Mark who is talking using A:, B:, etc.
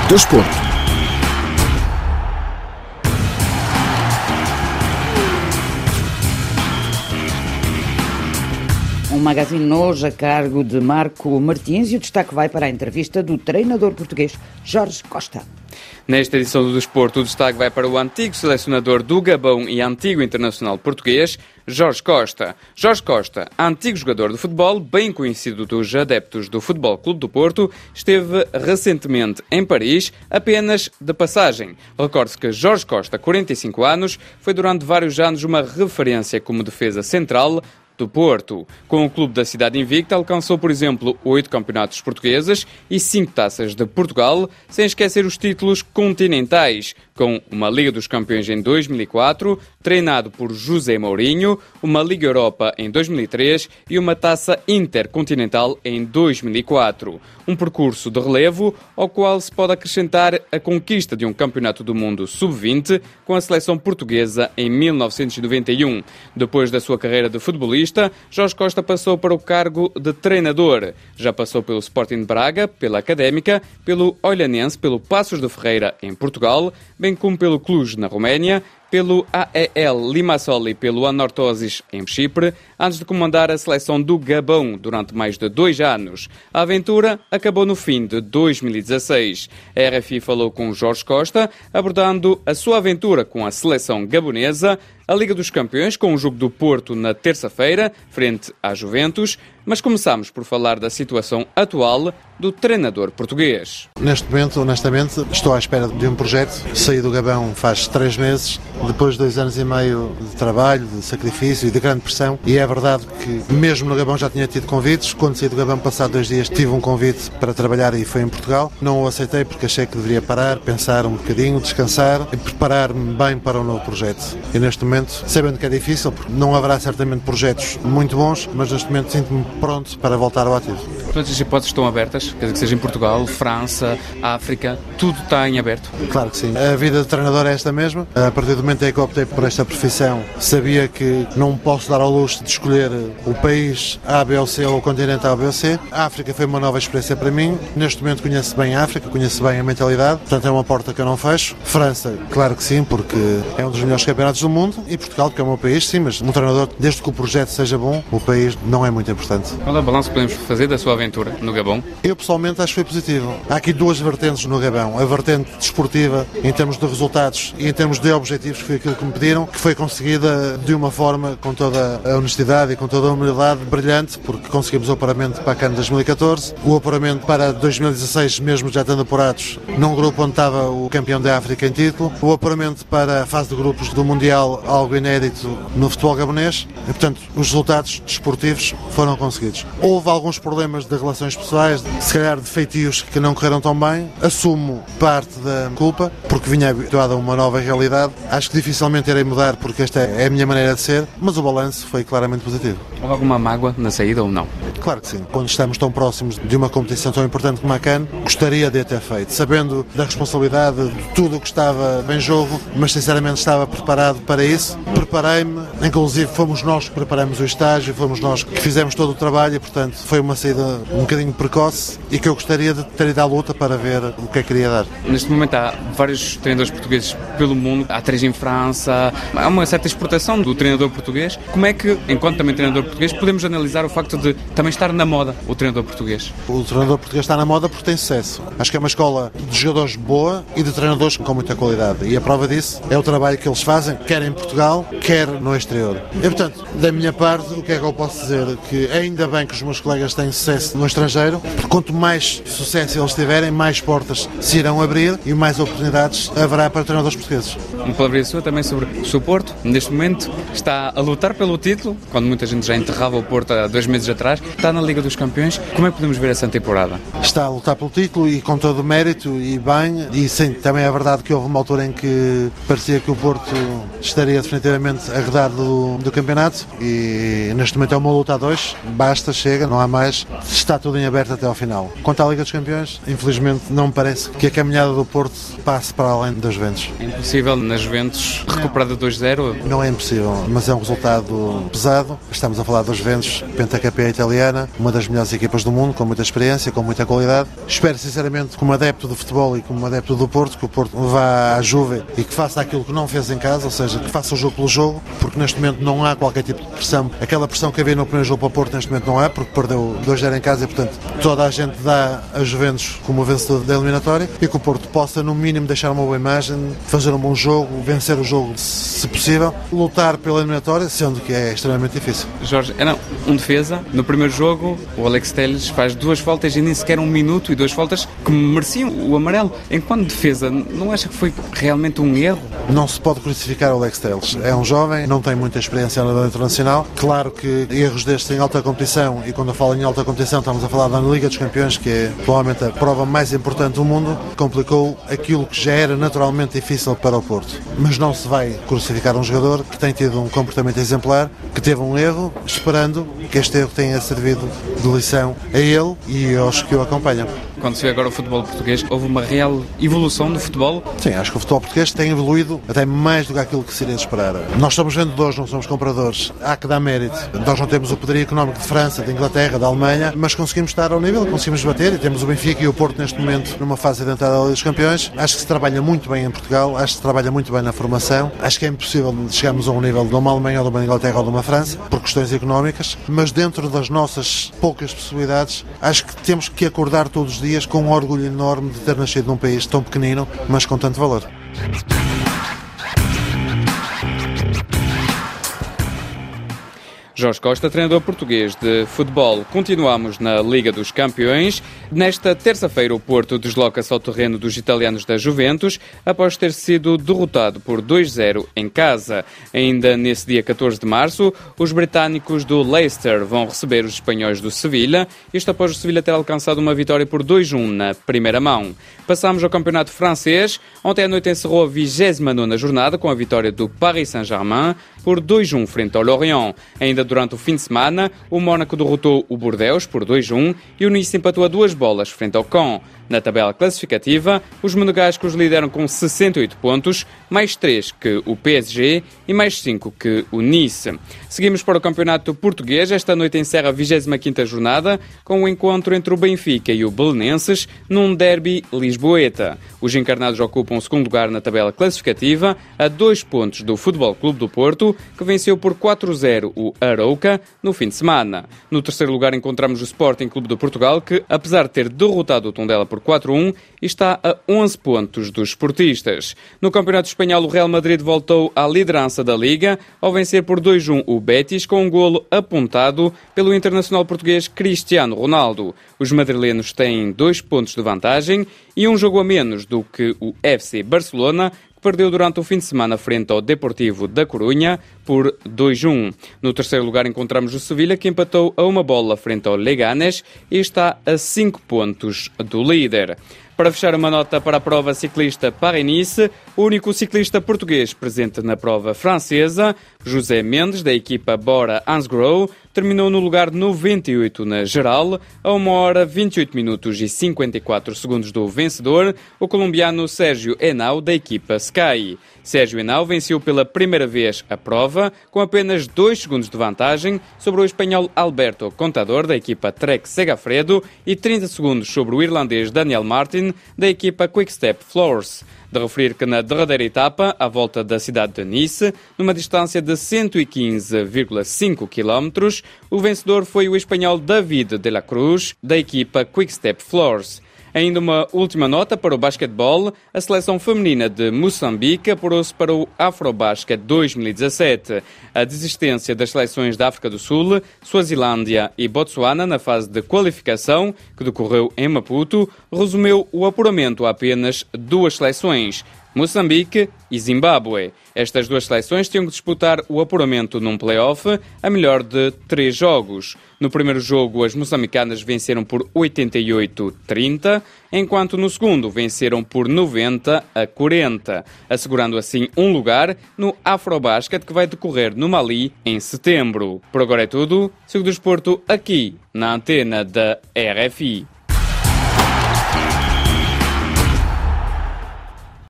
A: do Desporto.
B: Um magazine hoje a cargo de Marco Martins e o destaque vai para a entrevista do treinador português Jorge Costa.
C: Nesta edição do Desporto, o destaque vai para o antigo selecionador do Gabão e antigo internacional português, Jorge Costa. Jorge Costa, antigo jogador de futebol, bem conhecido dos adeptos do Futebol Clube do Porto, esteve recentemente em Paris, apenas de passagem. Recorde-se que Jorge Costa, 45 anos, foi durante vários anos uma referência como defesa central do Porto. Com o clube da cidade invicta, alcançou, por exemplo, 8 campeonatos portugueses e 5 taças de Portugal, sem esquecer os títulos continentais, com uma Liga dos Campeões em 2004, treinado por José Mourinho, uma Liga Europa em 2003 e uma taça intercontinental em 2004. Um percurso de relevo ao qual se pode acrescentar a conquista de um campeonato do mundo sub-20 com a seleção portuguesa em 1991. Depois da sua carreira de futebolista, Jorge Costa passou para o cargo de treinador. Já passou pelo Sporting de Braga, pela Académica, pelo Olhanense, pelo Paços de Ferreira em Portugal, bem como pelo Cluj na Roménia, pelo AEL Limassol e pelo Anorthosis em Chipre, antes de comandar a seleção do Gabão durante mais de 2 anos. A aventura acabou no fim de 2016. A RFI falou com Jorge Costa, abordando a sua aventura com a seleção gabonesa, a Liga dos Campeões, com o jogo do Porto na terça-feira, frente à Juventus, mas começamos por falar da situação atual do treinador português.
D: Neste momento, honestamente, estou à espera de um projeto. Saí do Gabão faz 3 meses, depois de 2 anos e meio de trabalho, de sacrifício e de grande pressão, e é verdade que mesmo no Gabão já tinha tido convites. Quando saí do Gabão, passado 2 dias, tive um convite para trabalhar e foi em Portugal. Não o aceitei porque achei que deveria parar, pensar um bocadinho, descansar e preparar-me bem para um novo projeto. E neste momento, sabendo que é difícil, porque não haverá certamente projetos muito bons, mas neste momento sinto-me pronto para voltar ao ativo.
C: Todas as hipóteses estão abertas, quer dizer, que seja em Portugal, França, África, tudo está em aberto?
D: Claro que sim. A vida de treinador é esta mesma. A partir do momento em que optei por esta profissão, sabia que não posso dar ao luxo de escolher o país A, B ou C ou o continente A, B ou C. A África foi uma nova experiência para mim. Neste momento conheço bem a África, conheço bem a mentalidade, portanto é uma porta que eu não fecho. França, claro que sim, porque é um dos melhores campeonatos do mundo, e Portugal, que é o meu país, sim, mas um treinador, desde que o projeto seja bom, o país não é muito importante.
C: Qual é o balanço que podemos fazer da sua aventura no Gabão?
D: Eu pessoalmente acho que foi positivo. Há aqui 2 vertentes no Gabão. A vertente desportiva, em termos de resultados e em termos de objetivos, que foi aquilo que me pediram, que foi conseguida de uma forma, com toda a honestidade e com toda a humildade, brilhante, porque conseguimos o apuramento para a CAN de 2014, o apuramento para 2016, mesmo já estando apurados, num grupo onde estava o campeão da África em título, o apuramento para a fase de grupos do Mundial, algo inédito no futebol gabonês, e portanto os resultados desportivos foram conseguidos. Houve alguns problemas de relações pessoais, se calhar de feitios que não correram tão bem. Assumo parte da culpa, porque vinha habituado a uma nova realidade. Acho que dificilmente irei mudar, porque esta é a minha maneira de ser, mas o balanço foi claramente positivo.
C: Houve alguma mágoa na saída ou não?
D: Claro que sim. Quando estamos tão próximos de uma competição tão importante como a CAN, gostaria de a ter feito, sabendo da responsabilidade de tudo o que estava em jogo, mas sinceramente estava preparado para isso. Preparei-me, inclusive fomos nós que preparamos o estágio, fomos nós que fizemos todo o trabalho e, portanto, foi uma saída um bocadinho precoce e que eu gostaria de ter ido à luta para ver o que é que queria dar.
C: Neste momento há vários treinadores portugueses pelo mundo, há 3 em França, há uma certa exportação do treinador português. Como é que, enquanto também treinador português, podemos analisar o facto de também estar na moda o treinador português?
D: O treinador português está na moda porque tem sucesso. Acho que é uma escola de jogadores boa e de treinadores com muita qualidade. E a prova disso é o trabalho que eles fazem, quer em Portugal, quer no exterior. E, portanto, da minha parte, o que é que eu posso dizer? Que ainda bem que os meus colegas têm sucesso no estrangeiro, porque quanto mais sucesso eles tiverem, mais portas se irão abrir e mais oportunidades haverá para treinadores portugueses.
C: Uma palavra sua também sobre o Porto. Neste momento está a lutar pelo título, quando muita gente já enterrava o Porto há 2 meses atrás. Está na Liga dos Campeões. Como é que podemos ver essa temporada? Está
D: a lutar pelo título e com todo o mérito e bem. E sim, também é verdade que houve uma altura em que parecia que o Porto estaria definitivamente arredado do campeonato, e neste momento é uma luta a 2. Basta, chega, não há mais. Está tudo em aberto até ao final. Quanto à Liga dos Campeões, infelizmente não me parece que a caminhada do Porto passe para além das Juventus.
C: É impossível nas Juventus recuperar de 2-0?
D: Não é impossível, mas é um resultado pesado. Estamos a falar das Juventus, pentacampeã italiana, sul-americana, uma das melhores equipas do mundo, com muita experiência, com muita qualidade. Espero sinceramente, como adepto do futebol e como adepto do Porto, que o Porto vá à Juve e que faça aquilo que não fez em casa, ou seja, que faça o jogo pelo jogo, porque neste momento não há qualquer tipo de pressão. Aquela pressão que havia no primeiro jogo para o Porto neste momento não há, porque perdeu 2-0 em casa e, portanto, toda a gente dá a Juventus como vencedor da eliminatória e que o Porto possa, no mínimo, deixar uma boa imagem, fazer um bom jogo, vencer o jogo, se possível, lutar pela eliminatória, sendo que é extremamente difícil.
C: Jorge, era um defesa. No primeiro jogo, o Alex Telles faz 2 faltas e nem sequer 1 minuto, e 2 faltas que mereciam o amarelo. Enquanto defesa, não acha que foi realmente um erro?
D: Não se pode crucificar o Alex Telles. É um jovem, não tem muita experiência na nível internacional. Claro que erros destes em alta competição, e quando eu falo em alta competição estamos a falar da Liga dos Campeões, que é provavelmente a prova mais importante do mundo, complicou aquilo que já era naturalmente difícil para o Porto. Mas não se vai crucificar um jogador que tem tido um comportamento exemplar, que teve um erro, esperando que este erro tenha servido de lição a ele e aos que o acompanham.
C: Quando se vê agora o futebol português, houve uma real evolução do futebol?
D: Sim, acho que o futebol português tem evoluído até mais do que aquilo que seria de esperar. Nós somos vendedores, não somos compradores. Há que dar mérito. Nós não temos o poderio económico de França, de Inglaterra, da Alemanha, mas conseguimos estar ao nível, conseguimos bater, e temos o Benfica e o Porto neste momento numa fase de entrada da Liga dos Campeões. Acho que se trabalha muito bem em Portugal, acho que se trabalha muito bem na formação. Acho que é impossível chegarmos a um nível de uma Alemanha ou de uma Inglaterra ou de uma França, por questões económicas, mas dentro das nossas poucas possibilidades, acho que temos que acordar todos os dias com um orgulho enorme de ter nascido num país tão pequenino, mas com tanto valor.
C: Jorge Costa, treinador português de futebol. Continuamos na Liga dos Campeões. Nesta terça-feira, o Porto desloca-se ao terreno dos italianos da Juventus, após ter sido derrotado por 2-0 em casa. Ainda nesse dia 14 de março, os britânicos do Leicester vão receber os espanhóis do Sevilha, isto após o Sevilha ter alcançado uma vitória por 2-1 na primeira mão. Passamos ao campeonato francês. Ontem à noite encerrou a 29ª jornada com a vitória do Paris Saint-Germain por 2-1 frente ao Lorient. Ainda durante o fim de semana, o Mónaco derrotou o Bordeaux por 2-1 e o Nice empatou a 2 bolas frente ao Caen. Na tabela classificativa, os monegascos lideram com 68 pontos, mais 3 que o PSG e mais 5 que o Nice. Seguimos para o campeonato português. Esta noite encerra a 25ª jornada com o encontro entre o Benfica e o Belenenses num derby lisboeta. Os encarnados ocupam o segundo lugar na tabela classificativa, a 2 pontos do Futebol Clube do Porto, que venceu por 4-0 o Arouca no fim de semana. No terceiro lugar encontramos o Sporting Clube de Portugal, que, apesar de ter derrotado o Tondela por 4-1, está a 11 pontos dos esportistas. No Campeonato Espanhol, o Real Madrid voltou à liderança da Liga ao vencer por 2-1 o Betis, com um golo apontado pelo internacional português Cristiano Ronaldo. Os madrilenos têm 2 pontos de vantagem e um jogo a menos do que o FC Barcelona, que perdeu durante o fim de semana frente ao Deportivo da Corunha por 2-1. No terceiro lugar encontramos o Sevilha, que empatou a 1 bola frente ao Leganés e está a 5 pontos do líder. Para fechar, uma nota para a prova ciclista Paris-Nice, o único ciclista português presente na prova francesa, José Mendes, da equipa Bora-Hansgrohe, terminou no lugar 98 na geral, a 1 hora 28 minutos e 54 segundos do vencedor, o colombiano Sérgio Henao, da equipa Sky. Sérgio Henao venceu pela primeira vez a prova, com apenas 2 segundos de vantagem sobre o espanhol Alberto Contador, da equipa Trek Segafredo, e 30 segundos sobre o irlandês Daniel Martin, da equipa Quick-Step Floors. De referir que na derradeira etapa, à volta da cidade de Nice, numa distância de 115,5 km, o vencedor foi o espanhol David de la Cruz, da equipa Quick-Step Floors. Ainda uma última nota para o basquetebol. A seleção feminina de Moçambique apurou-se para o Afrobasket 2017. A desistência das seleções da África do Sul, Suazilândia e Botsuana na fase de qualificação, que decorreu em Maputo, resumiu o apuramento a apenas 2 seleções, Moçambique e Zimbábue. Estas 2 seleções tinham que disputar o apuramento num play-off a melhor de 3 jogos. No primeiro jogo, as moçambicanas venceram por 88-30, enquanto no segundo venceram por 90-40, assegurando assim um lugar no Afrobasket, que vai decorrer no Mali em setembro. Por agora é tudo. Sigo do Desporto aqui na antena da RFI.